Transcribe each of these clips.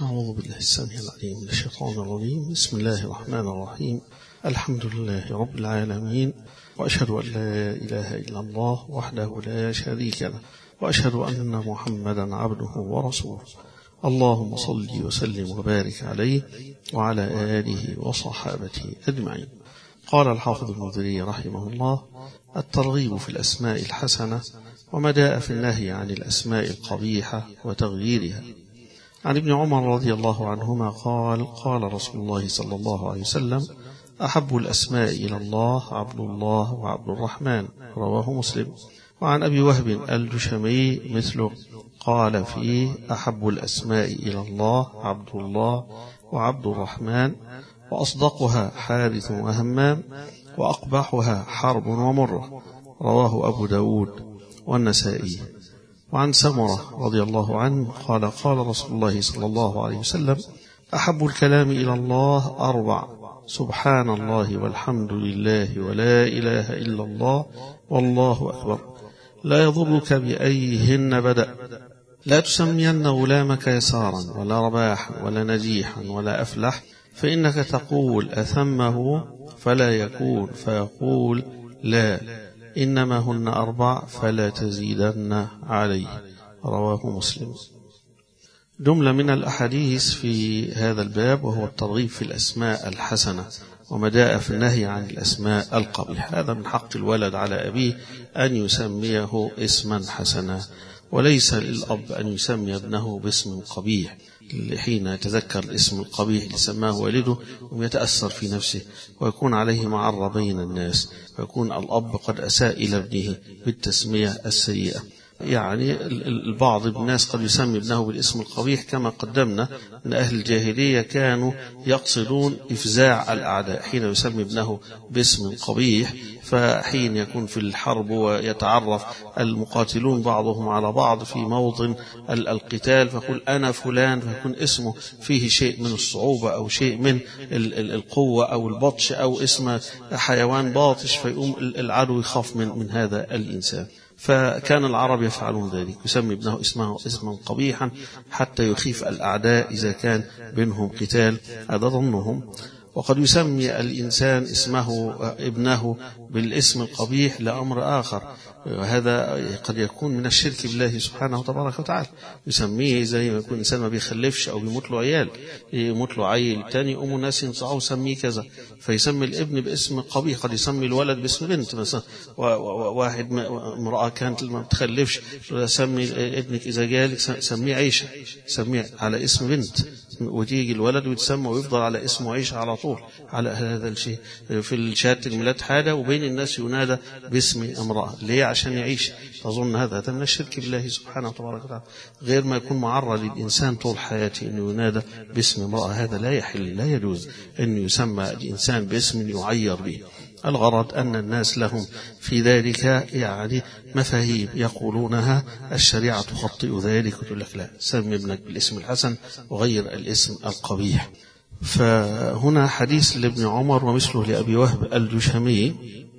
أعوذ بالله السميع العليم من الشيطان الرجيم. بسم الله الرحمن الرحيم. الحمد لله رب العالمين، وأشهد أن لا إله إلا الله وحده لا شريك له، وأشهد أن محمدا عبده ورسوله. اللهم صل وسلم وبارك عليه وعلى آله وصحابته أجمعين. قال الحافظ المنذري رحمه الله: الترغيب في الأسماء الحسنة ومدى في النهي عن الأسماء القبيحة وتغييرها. عن ابن عمر رضي الله عنهما قال: قال رسول الله صلى الله عليه وسلم: أحب الأسماء إلى الله عبد الله وعبد الرحمن، رواه مسلم. وعن أبي وهب الجشمي مثله، قال فيه: أحب الأسماء إلى الله عبد الله وعبد الرحمن، وأصدقها حارث وهمام، وأقبحها حرب ومرة، رواه أبو داود والنسائي. وعن سمرة رضي الله عنه قال: قال رسول الله صلى الله عليه وسلم: أحب الكلام إلى الله أربع: سبحان الله والحمد لله ولا إله إلا الله والله أكبر، لا يضرك بأيهن بدأ، لا تسمين غلامك يسارا ولا رباحا ولا نجيحا ولا أفلح، فإنك تقول أثمه فلا يكون، فيقول لا، إنما هن أربع فلا تزيدن عليه، رواه مسلم. جملة من الأحاديث في هذا الباب، وهو الترغيب في الأسماء الحسنة ومدى في النهي عن الأسماء القبيحة. هذا من حق الولد على أبيه أن يسميه اسما حسنا، وليس للأب أن يسمي ابنه باسم قبيح حين يتذكر الاسم القبيح اللي سماه والده ويتأثر في نفسه ويكون عليه معرة بين الناس، ويكون الأب قد أساء إلى ابنه بالتسمية السيئة. يعني البعض الناس قد يسمي ابنه بالاسم القبيح، كما قدمنا أن أهل الجاهلية كانوا يقصدون إفزاع الأعداء حين يسمي ابنه باسم قبيح. فحين يكون في الحرب ويتعرف المقاتلون بعضهم على بعض في موطن القتال فيقول أنا فلان، فيكون اسمه فيه شيء من الصعوبة أو شيء من القوة أو البطش أو اسم حيوان باطش، فيقوم العدو يخاف من هذا الإنسان. فكان العرب يفعلون ذلك، يسمي ابنه اسما قبيحا حتى يخيف الأعداء إذا كان بينهم قتال، هذا ظنهم. وقد يسمي الإنسان ابنه بالاسم القبيح لأمر آخر، وهذا قد يكون من الشرك بالله سبحانه وتبارك وتعالى. يسميه زي ما يكون إنسان ما بيخلفش أو بيموت له عيال، يموت له عيل تاني يقوموا الناس ينصعوا سميه كذا، فيسمي الابن باسم قبيح. قد يسمي الولد باسم بنت مثلا، واحد امرأة كانت ما بتخلفش، سمي ابنك إذا جالك سميه عيشة، سميه على اسم بنت، وتيجي الولد ويتسمى ويفضل على اسمه عيشة على طول. على هذا الشيء في شهادة الميلاد حاجة، وبين الناس ينادى باسم امرأة، ليه؟ عشان يعيش. تظن هذا من الشرك بالله سبحانه وتبارك وتعالى، غير ما يكون معرض للإنسان طول حياته أنه ينادى باسم امرأة، هذا لا يحل، لا يجوز أن يسمى الإنسان باسم يعير به. الغرض أن الناس لهم في ذلك يعني مفاهيم يقولونها، الشريعة تخطئ ذلك وتقول لك لا، سمي ابنك بالاسم الحسن وغير الاسم القبيح. فهنا حديث لابن عمر ومثله لأبي وهب الجشمي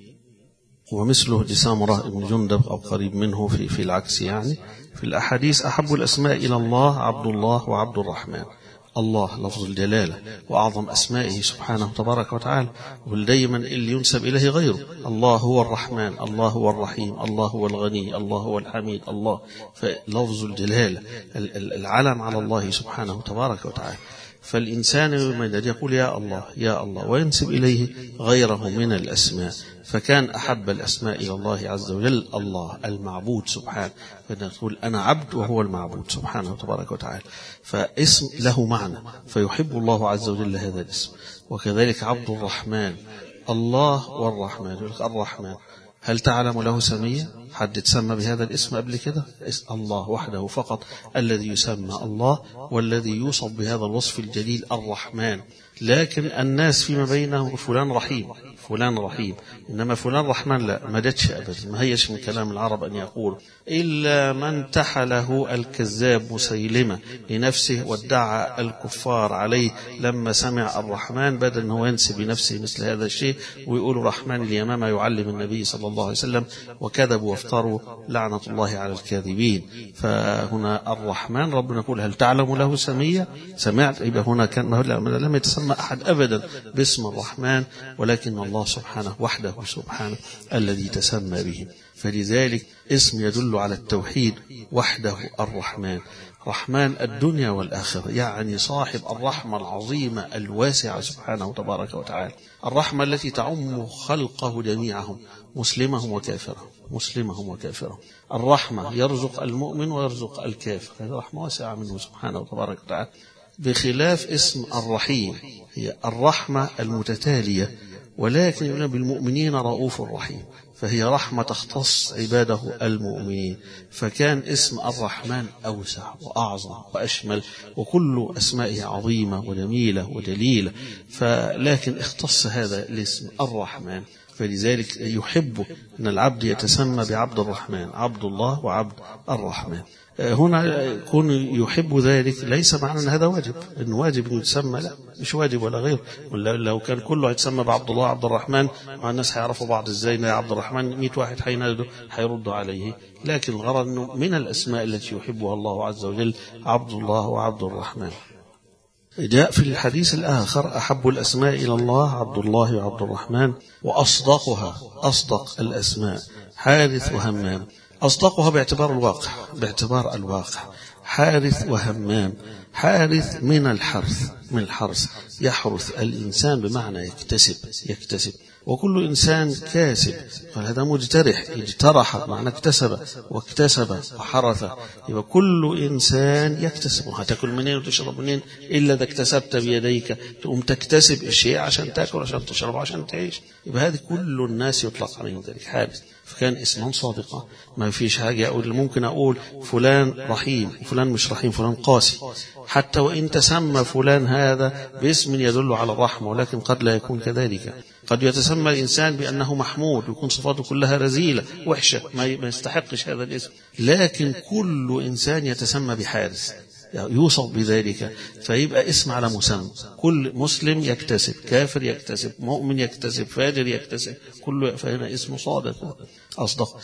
ومثله لسامرة بن جندب أو قريب منه في العكس. يعني في الأحاديث: أحب الأسماء إلى الله عبد الله وعبد الرحمن. الله لفظ الجلالة وأعظم أسمائه سبحانه تبارك وتعالى، ودايما اللي ينسب إليه غيره. الله هو الرحمن، الله هو الرحيم، الله هو الغني، الله هو الحميد، الله. فلفظ الجلالة العلم على الله سبحانه تبارك وتعالى. فالإنسان يوم يقول يا الله يا الله وينسب إليه غيره من الأسماء، فكان أحب الأسماء إلى الله عز وجل الله المعبود سبحانه، فنقول أنا عبد وهو المعبود سبحانه تبارك وتعالى، فاسم له معنى فيحب الله عز وجل هذا الاسم. وكذلك عبد الرحمن، الله والرحمن، الرحمن هل تعلم له سمية؟ حد تسمى بهذا الاسم قبل كده؟ الله وحده فقط الذي يسمى الله، والذي يوصف بهذا الوصف الجليل الرحمن. لكن الناس فيما بينهم فلان رحيم فلان رحيم، إنما فلان رحمن لا، ما جتش أبدا، ما هيش من كلام العرب أن يقول، إلا من تحله الكذاب مسيلمة لنفسه وادعى الكفار عليه لما سمع الرحمن، بدل أنه ينسب بنفسه مثل هذا الشيء ويقول رحمن اليمامة يعلم النبي صلى الله عليه وسلم، وكذبوا تفتروا لعنة الله على الكاذبين. فهنا الرحمن ربنا يقول هل تعلم له سمية؟ سمعت. يبقى هنا كان لم يتسمى أحد أبدا باسم الرحمن، ولكن الله سبحانه وحده سبحانه الذي تسمى به. فلذلك اسم يدل على التوحيد وحده الرحمن، رحمن الدنيا والآخرة، يعني صاحب الرحمة العظيمة الواسعة سبحانه تبارك وتعالى، الرحمة التي تعم خلقه جميعهم مسلمهم وكافرهم. الرحمة يرزق المؤمن ويرزق الكافر، هذه رحمة واسعة منه سبحانه تبارك وتعالى. بخلاف اسم الرحيم، هي الرحمة المتتالية، ولكن يقول بالمؤمنين رؤوف رحيم، فهي رحمة تختص عباده المؤمنين. فكان اسم الرحمن أوسع وأعظم وأشمل، وكل أسمائه عظيمة وجميلة ودليلة، فلكن اختص هذا الاسم الرحمن. فلذلك يحب أن العبد يتسمى بعبد الرحمن، عبد الله وعبد الرحمن. هنا يكون يحب ذلك ليس معنى أن هذا واجب، إنه واجب أن يتسمى، لا مش واجب ولا غير. لو كان كله يتسمى بعبد الله عبد الرحمن، الناس هيعرفوا بعض ازاي يا عبد الرحمن، 100 واحد هيردوا عليه. لكن الغرض أنه من الأسماء التي يحبها الله عز وجل عبد الله وعبد الرحمن. جاء في الحديث الآخر أحب الأسماء إلى الله عبد الله وعبد الرحمن، وأصدقها أصدق الأسماء حارث وهمام. أصدقها باعتبار الواقع، حارث وهمام. حارث من الحرث، يحرث الإنسان بمعنى يكتسب، وكل إنسان كاسب، فهذا مجترح، اجترح معنى واكتسب وحرث. يبقى كل إنسان يكتسب. هتاكل منين وتشرب منين إلا إذا اكتسبت بيديك، تقوم تكتسب الشيء عشان تاكل، عشان تشرب، عشان تعيش. يبقى هذه كل الناس يطلق عليهم ذلك حارث. فكان اسما صادقا، ما فيش حاجة ممكن أقول فلان رحيم وفلان مش رحيم، فلان قاسي، حتى وإن تسمى فلان هذا باسم يدل على الرحمة، ولكن قد لا يكون كذلك. قد يتسمى الإنسان بأنه محمود ويكون صفاته كلها رزيلة وحشة، ما يستحقش هذا الاسم، لكن كل إنسان يتسمى بحارس يوصف بذلك، فيبقى اسم على مسمى. كل مسلم يكتسب، كافر يكتسب، مؤمن يكتسب، فاجر يكتسب، كله. فهنا اسم صادق أصدق.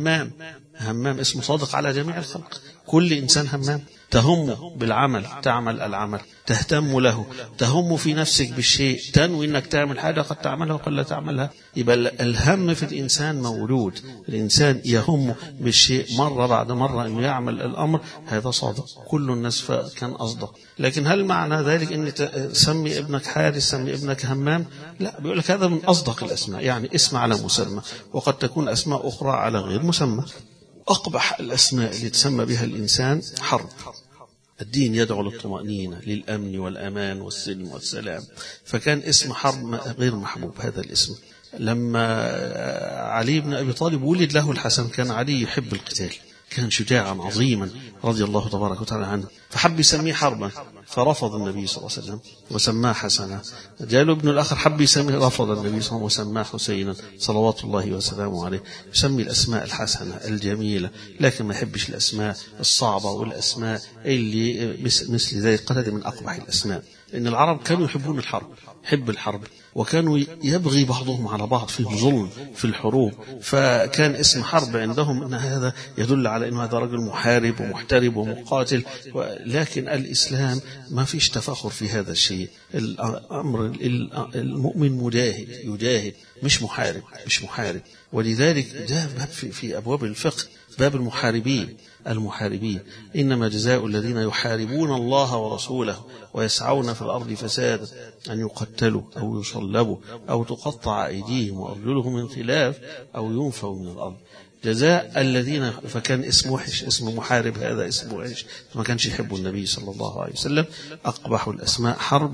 همام اسم صادق على جميع الخلق، كل إنسان همام، تهم بالعمل، تعمل العمل، تهتم له، تهم في نفسك بالشيء، تنوي أنك تعمل حاجة قد تعملها وقد لا تعملها. يبقى الهم في الإنسان مولود، الإنسان يهم بالشيء مرة بعد مرة أنه يعمل الأمر، هذا صادق. كل الناس كان أصدق. لكن هل معنى ذلك أن سمي ابنك حارس، سمي ابنك همام؟ لا، بيقول لك هذا من أصدق الأسماء، يعني اسم على مسمى، وقد تكون أسماء أخرى على غير مسمى. أقبح الأسماء اللي تسمى بها الإنسان حرب. الدين يدعو للطمأنينة، للأمن والأمان والسلم والسلام، فكان اسم حرب غير محبوب هذا الاسم. لما علي بن أبي طالب ولد له الحسن، كان علي يحب القتال، كان شجاعا عظيما رضي الله تبارك وتعالى عنه، فحب يسميه حربا، فرفض النبي صلى الله عليه وسلم وسماه حسنا. جاء ابن الآخر حب يسميه، رفض النبي صلى الله عليه وسلم وسماه حسينا صلوات الله وسلامه عليه. يسمي الأسماء الحسنة الجميلة، لكن ما يحبش الأسماء الصعبة والأسماء اللي مثل ذلك. قد من أقبح الأسماء، لأن العرب كانوا يحبون الحرب، حب الحرب، وكانوا يبغي بعضهم على بعض، فيه ظلم في الحروب. فكان اسم حرب عندهم أن هذا يدل على أن هذا رجل محارب ومحترب ومقاتل. لكن الإسلام ما فيش تفاخر في هذا الشيء. الأمر المؤمن مجاهد، يجاهد، مش محارب. ولذلك ده باب في أبواب الفقه، باب المحاربين. إنما جزاء الذين يحاربون الله ورسوله ويسعون في الأرض فسادا أن يقتلوا أو يصلبوا أو تقطع أيديهم وأرجلهم من خلاف أو ينفوا من الأرض. جزاء الذين، فكان اسم وحش، اسم محارب هذا اسم وحش، ما كانش يحب النبي صلى الله عليه وسلم. أقبح الأسماء حرب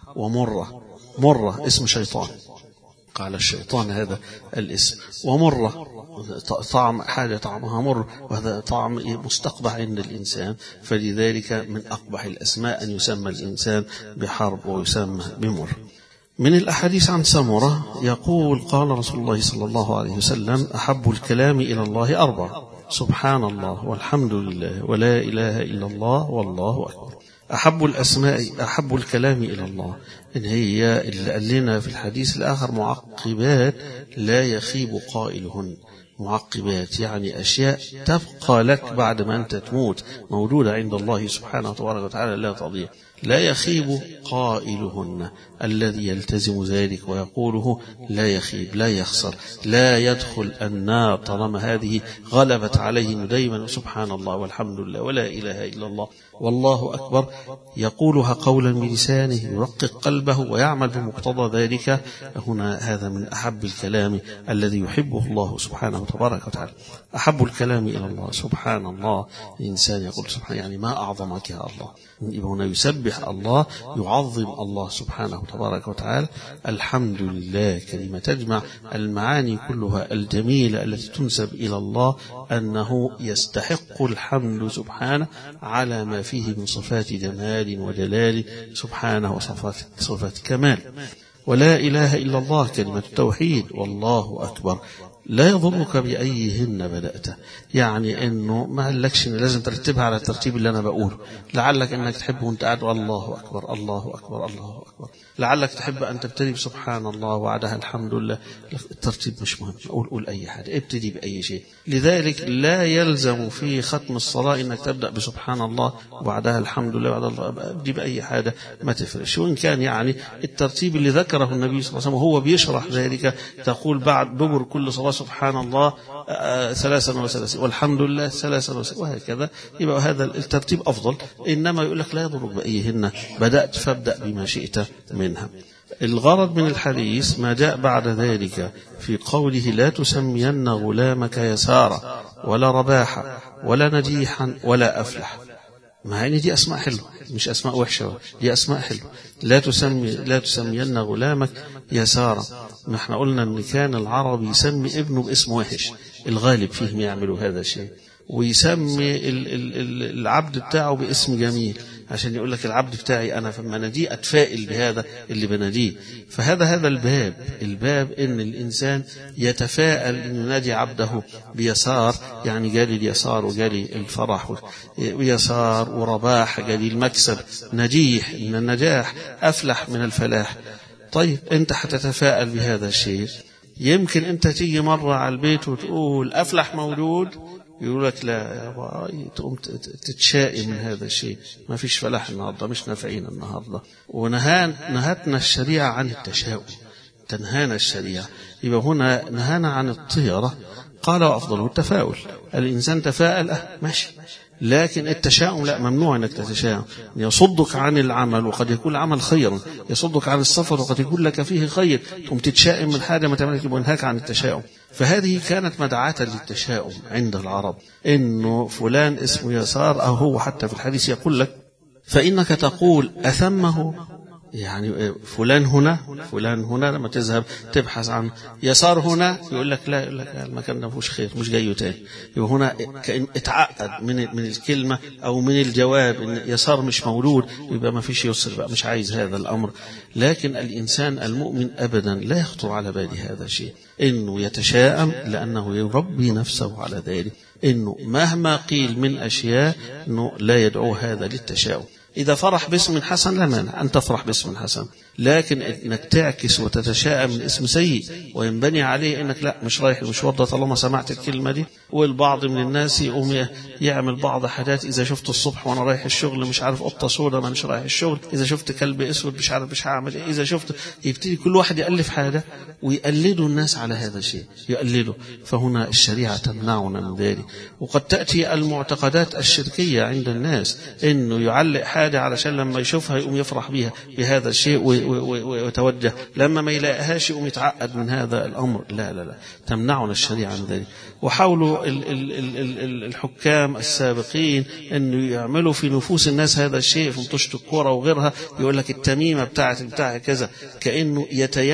ومرة اسم شيطان، قال الشيطان هذا الاسم، ومرة طعم حاجة طعمها مر، وهذا طعم مستقبح عند الإنسان. فلذلك من أقبح الأسماء أن يسمى الإنسان بحرب ويسمى بمر. من الأحاديث عن سمرة يقول قال رسول الله صلى الله عليه وسلم: أحب الكلام إلى الله 4: سبحان الله والحمد لله ولا إله إلا الله والله أكبر. أحب الكلام إلى الله، إن هي اللي قال لنا في الحديث الآخر معقبات لا يخيب قائلهن، معقبات، يعني أشياء تبقى لك بعد ما أنت تموت، موجودة عند الله سبحانه وتعالى لا تضيع. لا يخيب قائلهن، الذي يلتزم ذلك ويقوله لا يخيب، لا يخسر، لا يدخل النار طالما هذه غلبت عليه دائما سبحان الله والحمد لله ولا إله إلا الله والله أكبر، يقولها قولا بلسانه يرقق قلبه ويعمل بمقتضى ذلك. هنا هذا من أحب الكلام الذي يحبه الله سبحانه وتبارك وتعالى. أحب الكلام إلى الله سبحان الله، الإنسان يقول سبحان، يعني ما أعظمك يا الله. هنا يسبح الله، يعظم الله سبحانه وتبارك وتعالى. الحمد لله كلمة تجمع المعاني كلها الجميلة التي تنسب إلى الله، أنه يستحق الحمد سبحانه على ما فيه من صفات جمال وجلال سبحانه وصفات كمال. ولا إله إلا الله كلمة التوحيد، والله أكبر لا يضرك بأيهن بدأت، يعني أنه ما قالكش إن لازم ترتبها على الترتيب اللي أنا بقوله، لعلك أنك تحب وأنت قاعد الله أكبر الله أكبر الله أكبر، لعلك تحب أن تبتدي بسبحان الله وبعدها الحمد لله. الترتيب مش مهم، قول أي حاجة، ابتدي بأي شيء. لذلك لا يلزم في ختم الصلاة أنك تبدأ بسبحان الله وبعدها الحمد لله وبعد الله، ابتدي بأي حاجة ما تفرش. وإن كان يعني الترتيب اللي ذكره النبي صلى الله عليه وسلم وهو بيشرح ذلك، تقول بعد دبر كل صلاة سبحان الله 33 والحمد لله 33 وهكذا، يبقى هذا الترتيب أفضل. إنما يقول لك لا يضرك بأيهن بدأت فابدأ بما شئت منها. الغرض من الحديث ما جاء بعد ذلك في قوله لا تسمين غلامك يسارا ولا رباحا ولا نجيحا ولا أفلح، مع ان دي اسماء حلوه مش اسماء وحشه، دي اسماء حلوه. لا تسمين غلامك يسارا، ما احنا قلنا ان كان العرب يسمي ابنه باسم وحش، الغالب فيهم يعملوا هذا الشيء، ويسمي العبد بتاعه باسم جميل عشان يقول لك العبد بتاعي أنا فما نجي أتفائل بهذا اللي بناديه. فهذا الباب إن الإنسان يتفائل إن ينادي عبده بيسار، يعني جالي اليسار وجالي الفرح ويسار، ورباح جالي المكسب، نجيح من النجاح، أفلح من الفلاح. طيب أنت هتتفائل بهذا الشيء، يمكن أنت تيجي مرة على البيت وتقول أفلح موجود، يقول لك لا، تقوم تتشائم من هذا الشيء، ما فيش فلاح النهارده، مش نافعين النهارده. نهتنا الشريعة عن التشاؤم، تنهانا الشريعة. يبقى هنا نهانا عن الطيرة، قال وأفضله التفاؤل. الإنسان تفاءل ماشي، لكن التشاؤم لا، ممنوع أنك تتشاؤم، يصدك عن العمل وقد يكون العمل خيرا، يصدك عن السفر وقد يكون لك فيه خير، ثم تتشائم من حاجة ما تعملك، ينهاك عن التشاؤم. فهذه كانت مدعاة للتشاؤم عند العرب، إنه فلان اسمه يسار، أو هو حتى في الحديث يقول لك فإنك تقول أثمه، يعني فلان هنا لما تذهب تبحث عن يسار هنا، يقول لك لا، يقول لك المكان ده مفيهوش خير، مش جايه تاني. يبقى هنا كأن اتعقد من الكلمة أو من الجواب إن يسار مش مولود، يبقى ما فيش يسر بقى، مش عايز هذا الأمر. لكن الإنسان المؤمن أبدا لا يخطر على باله هذا الشيء، إنه يتشائم لأنه يربي نفسه على ذلك، إنه مهما قيل من أشياء إنه لا يدعو هذا للتشاؤم. إذا فرح باسم حسن لا مانع أن تفرح باسم حسن، لكن إنك تعكس وتتشائم من اسم سيء وينبني عليه إنك لا، مش رايح المشوار ده طالما سمعت الكلمة دي. والبعض من الناس يقوم يعمل بعض حاجات، إذا شفت الصبح وأنا رايح الشغل مش عارف قطة سودة ما مش رايح الشغل، إذا شفت كلب أسود مش عارف مش هعمل إيه، إذا شفت، يبتدي كل واحد يألف حاجة ويقلدوا الناس على هذا الشيء، يقلدوا. فهنا الشريعة تمنعنا من ذلك. وقد تأتي المعتقدات الشركية عند الناس، إنه يعلق حاجة علشان لما يشوفها يقوم يفرح بها بهذا الشيء ويتوجه، لما ما يلاقيهاش يقوم يتعقد من هذا الأمر. لا، تمنعنا الشريعة عن ذلك. وحاولوا الحكام السابقين أن يعملوا في نفوس الناس هذا الشيء، في مطوشة الكورة وغيرها، يقول لك التميمة بتاعت كذا، كأنه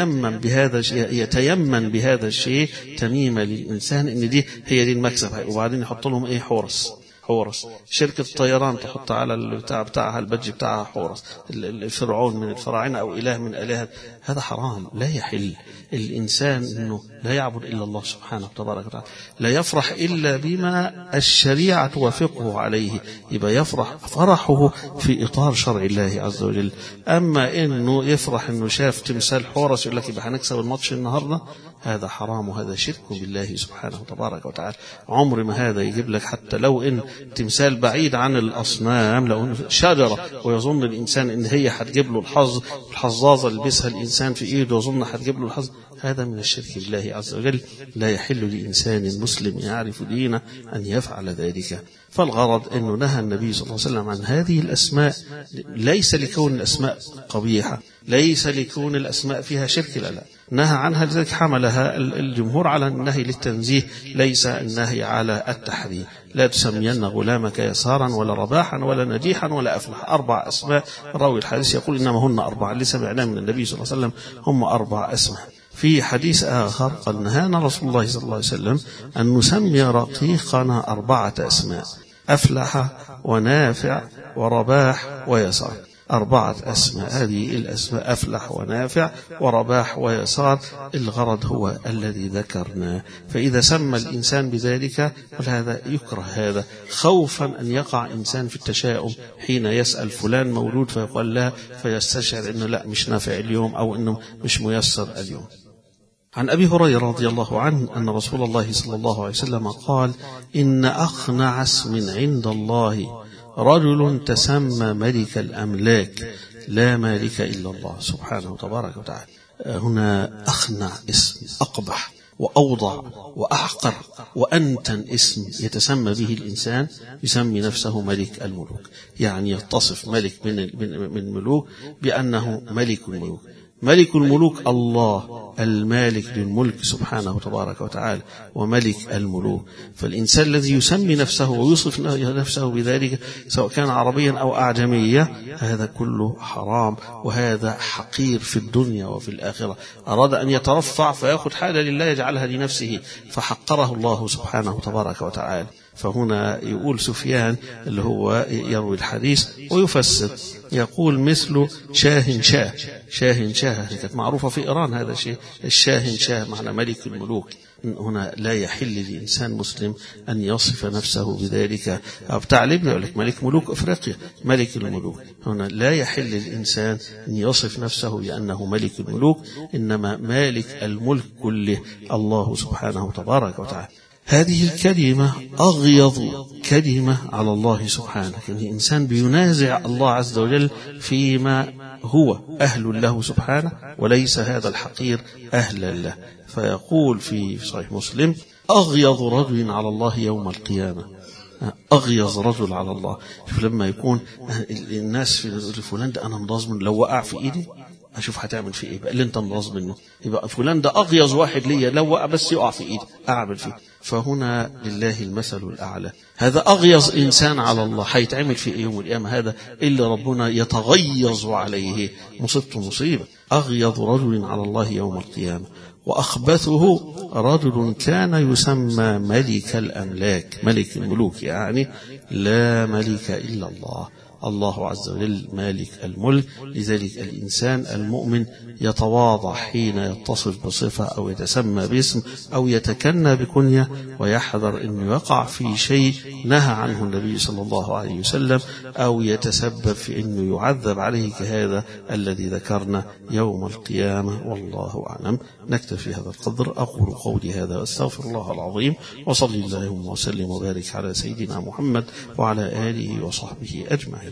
يتيمن بهذا الشيء تميمة للإنسان، إن دي هي دي المكسب. وبعدين يحط لهم حورس، شركة الطيران تحط على البتاع بتاعها البدج بتاعها حورس، الفرعون من الفراعنة أو إله من الآلهة. هذا حرام، لا يحل. الإنسان إنه لا يعبد إلا الله سبحانه وتبارك وتعالى، لا يفرح إلا بما الشريعة توافقه عليه، يبقى يفرح فرحه في إطار شرع الله عز وجل. أما إنه يفرح إنه شاف تمثال حورس يقول لك يبقى هنكسب الماتش النهاردة، هذا حرام وهذا شرك بالله سبحانه تبارك وتعالى. عمر ما هذا يجيب لك، حتى لو إن تمثال بعيد عن الأصنام، لو إن شجرة ويظن الإنسان إن هي هتجيب له الحظ، الحظاظة اللي لبسها الإنسان في إيده ويظن هتجيب له الحظ، هذا من الشرك بالله عز وجل. لا يحل لإنسان مسلم يعرف دينه أن يفعل ذلك. فالغرض أنه نهى النبي صلى الله عليه وسلم عن هذه الأسماء، ليس لكون الأسماء قبيحة، ليس لكون الأسماء فيها شرك، لا، نهى عنها. لذلك حملها الجمهور على النهي للتنزيه، ليس النهي على التحريم. لا تسمين غلامك يسارا ولا رباحا ولا نجيحا ولا أفلح. 4 أسماء. راوي الحديث يقول إنما هن 4 اللي سمعناه من النبي صلى الله عليه وسلم هم 4 أسماء. في حديث آخر قال نهانا رسول الله صلى الله عليه وسلم أن نسمي رقيقنا 4 أسماء: أفلح ونافع ورباح ويسار. 4 أسماء. هذه الأسماء أفلح ونافع ورباح ويسار، الغرض هو الذي ذكرناه. فإذا سمى الإنسان بذلك فهذا يكره، هذا خوفا أن يقع إنسان في التشاؤم حين يسأل فلان مولود فيقول لا، فيستشعر أنه لا مش نافع اليوم أو أنه مش ميسر اليوم. عن أبي هريرة رضي الله عنه أن رسول الله صلى الله عليه وسلم قال: إن أقنع اسم عند الله رجل تسمى ملك الأملاك لا مالك إلا الله سبحانه تبارك وتعالى. هنا أخنع اسم، أقبح وأوضع وأحقر وأنتن اسم يتسمى به الإنسان، يسمي نفسه ملك الملوك، يعني يتصف ملك من ملوك بأنه ملك الملوك. ملك الملوك الله المالك للملك سبحانه تبارك وتعالى وملك الملوك. فالإنسان الذي يسمي نفسه ويوصف نفسه بذلك سواء كان عربيا أو أعجميا، هذا كله حرام، وهذا حقير في الدنيا وفي الآخرة. أراد أن يترفع فيأخذ حاجة لله يجعلها لنفسه، فحقره الله سبحانه تبارك وتعالى. فهنا يقول سفيان اللي هو يروي الحديث ويفسر، يقول مثل شاه شاه. شاه شاه كانت معروفة في إيران، هذا شيء الشاه شاه معنى ملك الملوك. هنا لا يحل لإنسان مسلم أن يصف نفسه بذلك. بتاع لبنان يقول لك ملك ملوك أفريقيا، ملك الملوك. هنا لا يحل للإنسان أن يصف نفسه بأنه ملك الملوك، إنما مالك الملك كله الله سبحانه تبارك وتعالى. هذه الكلمة أغيظ كلمة على الله سبحانه، يعني الإنسان بينازع الله عز وجل فيما هو أهل له سبحانه، وليس هذا الحقير أهلا له. فيقول في صحيح مسلم: أغيظ رجل على الله يوم القيامة. أغيظ رجل على الله. لما يكون الناس في فلان ده أنا مضاز منه، لو وقع في إيدي أشوف هتعمل فيه إيه بقى اللي أنت مضاز منه، يبقى فلان ده أغيظ واحد ليا، لو وقع بس يقع في إيدي أعمل فيه. فهنا لله المثل الأعلى. هذا أغيظ إنسان على الله، هيتعمل في يوم القيامة هذا إلا ربنا يتغيظ عليه، مصيبته مصيبة. أغيظ رجل على الله يوم القيامة. وأخبثه رجل كان يسمى ملك الأملاك، ملك الملوك، يعني لا ملك إلا الله، الله عز وجل مالك الملك. لذلك الإنسان المؤمن يتواضع حين يتصف بصفة أو يتسمى باسم أو يتكنى بكنية، ويحذر أن يقع في شيء نهى عنه النبي صلى الله عليه وسلم، أو يتسبب في أنه يعذب عليه كهذا الذي ذكرنا يوم القيامة. والله أعلم. نكتفي هذا القدر. أقول قولي هذا واستغفر الله العظيم، وصلي اللهم وسلم وبارك على سيدنا محمد وعلى آله وصحبه أجمعين.